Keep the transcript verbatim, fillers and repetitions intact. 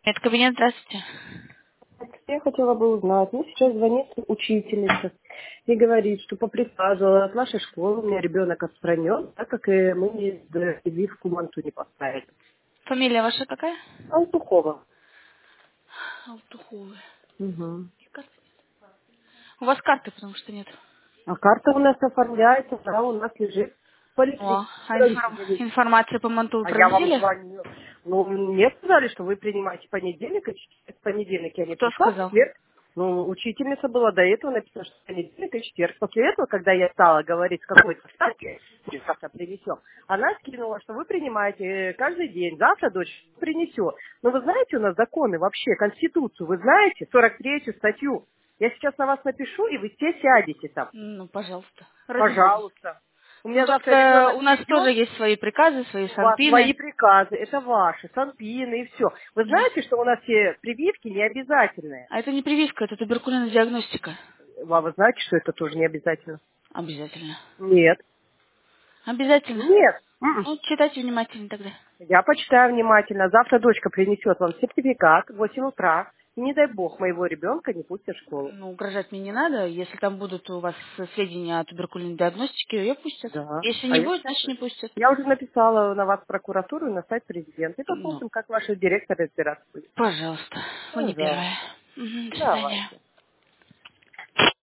Это кабинет, здравствуйте. Я хотела бы узнать, ну, сейчас звонит учительница и говорит, что по приказу от вашей школы у меня ребенок отстранен, так как и мы не прививку манту не поставили. Фамилия ваша какая? Алтухова. Алтуховы. Угу. У вас карты, потому что нет. А карта у нас оформляется, да, у нас лежит в О, поликлинике. а информ- информацию по Манту вы А я вам проводили? звоню. Ну, мне сказали, что вы принимаете понедельник, и четверг. В понедельник я не Кто пришла, в сказал? четверг. Ну, учительница была до этого написана, что понедельник и четверг. После этого, когда я стала говорить, с какой-то ставки, завтра принесем, она скинула, что вы принимаете э, каждый день. Завтра дочь принесет. Но вы знаете, у нас законы вообще, Конституцию, вы знаете, сорок третью статью. Я сейчас на вас напишу, и вы все сядете там. Ну, пожалуйста. Ради бога. Пожалуйста. У Ну, меня завтра только ребенок у нас придет, тоже есть свои приказы, свои у вас санпины. свои приказы, это ваши, санпины и все. Вы Ну, знаете, что у нас все прививки не обязательные? а это не прививка, это туберкулезная диагностика. А вы знаете, что это тоже не обязательно? Обязательно. Нет. Обязательно. Нет. М-м. Ну, читайте внимательно тогда. Я почитаю внимательно. Завтра дочка принесет вам сертификат в восемь утра. И не дай бог, моего ребенка не пустят в школу. Ну, угрожать мне не надо. Если там будут у вас сведения о туберкулезной диагностике, ее пустят. Да. Если А не я будет, сейчас... значит не пустят. Я уже написала на вас в прокуратуру и на сайт президента. И Ну, посмотрим, как ваш директор разбираться будет. пожалуйста. Вы не Пожалуйста. первая. Мгм, до свидания. Давайте.